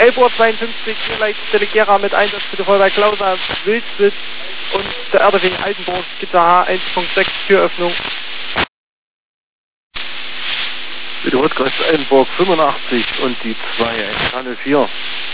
11:52 Uhr Light Delegera mit Einsatz für die Feuerwehr Klausa, Wildswitz und der RDW Altenburg, Gitter H1.6, Türöffnung. Südostkreis Altenburg 85 und die 2, Kanal 4.